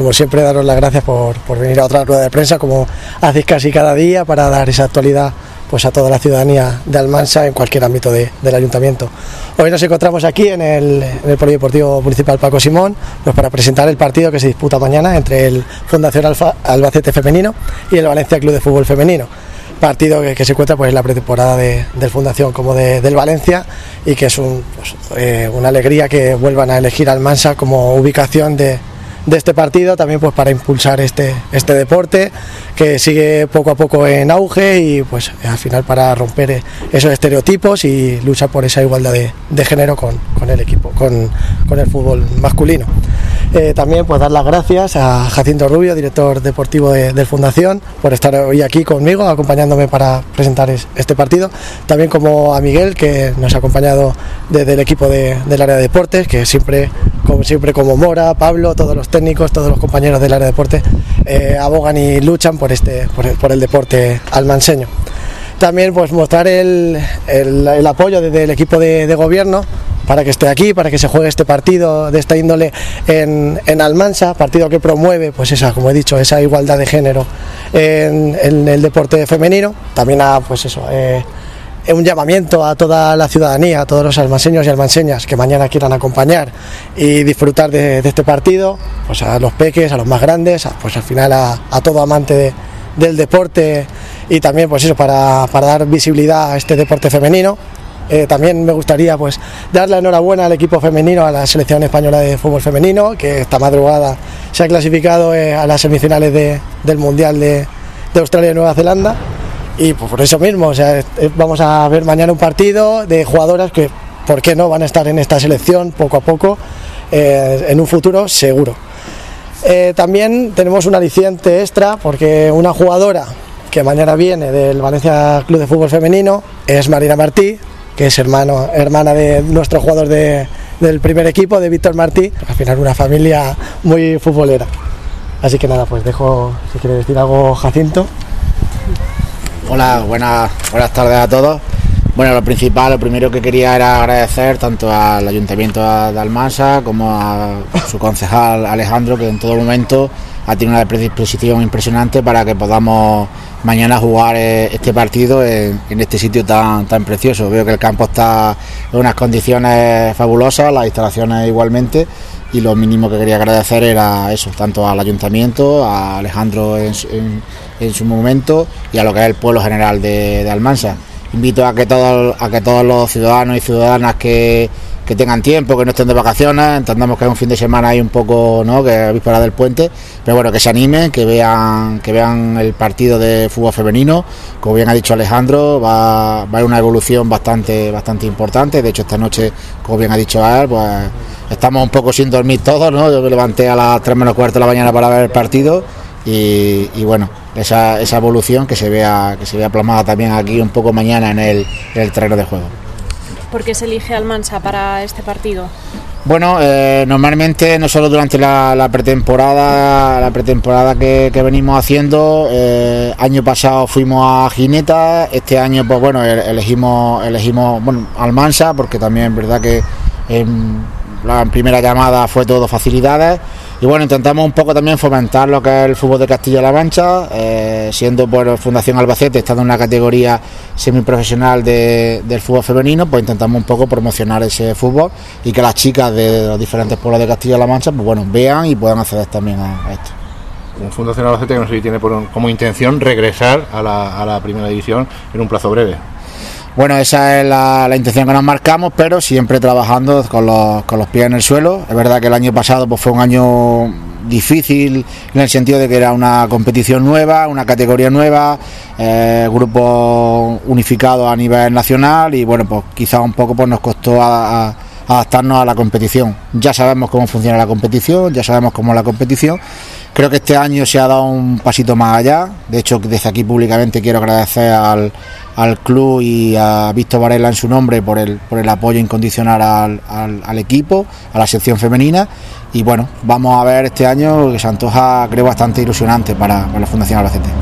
como siempre, daros las gracias por venir a otra rueda de prensa, como hacéis casi cada día, para dar esa actualidad pues a toda la ciudadanía de Almansa en cualquier ámbito del ayuntamiento. Hoy nos encontramos aquí en el Polideportivo Municipal Paco Simón, pues para presentar el partido que se disputa mañana entre el Fundación Albacete Femenino y el Valencia Club de Fútbol Femenino. Partido que se encuentra pues en la pretemporada del Fundación como del Valencia, y que es una alegría que vuelvan a elegir Almansa como ubicación de este partido, también pues para impulsar este deporte que sigue poco a poco en auge, y pues al final para romper esos estereotipos y luchar por esa igualdad de género con el equipo, con el fútbol masculino. También pues dar las gracias a Jacinto Rubio, director deportivo de Fundación, por estar hoy aquí conmigo, acompañándome para presentar este partido. También como a Miguel, que nos ha acompañado desde el equipo del área de deportes, que siempre como Mora, Pablo, todos los técnicos, todos los compañeros del área de deportes abogan y luchan por el deporte almanseño. También pues mostrar el apoyo desde el equipo de gobierno para que esté aquí, para que se juegue este partido de esta índole en Almansa, partido que promueve pues como he dicho, esa igualdad de género en el deporte femenino. También un llamamiento a toda la ciudadanía, a todos los almanseños y almanseñas que mañana quieran acompañar y disfrutar de este partido, pues a los peques, a los más grandes, pues al final a todo amante del deporte, y también pues para dar visibilidad a este deporte femenino. También me gustaría pues dar la enhorabuena al equipo femenino, a la selección española de fútbol femenino, que esta madrugada se ha clasificado a las semifinales del Mundial de Australia y Nueva Zelanda. Y pues por eso mismo, vamos a ver mañana un partido de jugadoras que, ¿por qué no?, van a estar en esta selección poco a poco, en un futuro seguro. También tenemos un aliciente extra, porque una jugadora que mañana viene del Valencia Club de Fútbol Femenino es Marina Martí, que es hermana de nuestro jugador del primer equipo, de Víctor Martí. Al final una familia muy futbolera. Así que nada, pues dejo, si quiere decir algo, Jacinto. Hola, buenas tardes a todos. Bueno, lo primero que quería era agradecer tanto al Ayuntamiento de Almansa como a su concejal Alejandro, que en todo momento ha tenido una predisposición impresionante para que podamos mañana jugar este partido en este sitio tan precioso. Veo que el campo está en unas condiciones fabulosas, las instalaciones igualmente, y lo mínimo que quería agradecer era eso, tanto al Ayuntamiento, a Alejandro en su momento, y a lo que es el pueblo general de Almansa. Invito a que todos los ciudadanos y ciudadanas que tengan tiempo, que no estén de vacaciones, entendamos que es un fin de semana ahí un poco, ¿no?, que es víspera del puente, pero bueno, que se animen, que vean el partido de fútbol femenino. Como bien ha dicho Alejandro, va a haber una evolución bastante importante. De hecho, esta noche, como bien ha dicho él, pues estamos un poco sin dormir todos, ¿no? Yo me levanté a las 3 menos cuarto de la mañana para ver el partido, y bueno, esa evolución que se vea plasmada también aquí un poco mañana en el terreno de juego. ¿Por qué se elige Almansa para este partido? Bueno, normalmente nosotros durante la pretemporada que venimos haciendo, año pasado fuimos a Gineta, este año pues bueno, elegimos Almansa, porque también es verdad que la primera llamada fue todo facilidades. Y bueno, intentamos un poco también fomentar lo que es el fútbol de Castilla-La Mancha, siendo por Fundación Albacete, estando en una categoría semiprofesional del fútbol femenino, pues intentamos un poco promocionar ese fútbol y que las chicas de los diferentes pueblos de Castilla-La Mancha pues bueno, vean y puedan acceder también a esto. Fundación Albacete, que no sé si tiene como intención regresar a la primera división en un plazo breve. Bueno, esa es la intención que nos marcamos, pero siempre trabajando con los pies en el suelo. Es verdad que el año pasado pues fue un año difícil en el sentido de que era una competición nueva, una categoría nueva, grupo unificado a nivel nacional, y bueno, pues quizás un poco pues nos costó adaptarnos a la competición. Ya sabemos cómo funciona la competición, ya sabemos cómo es la competición. Creo que este año se ha dado un pasito más allá. De hecho, desde aquí públicamente quiero agradecer al club y a Víctor Varela en su nombre por el apoyo incondicional al equipo, a la sección femenina. Y bueno, vamos a ver este año, que se antoja, creo, bastante ilusionante para la Fundación Albacete.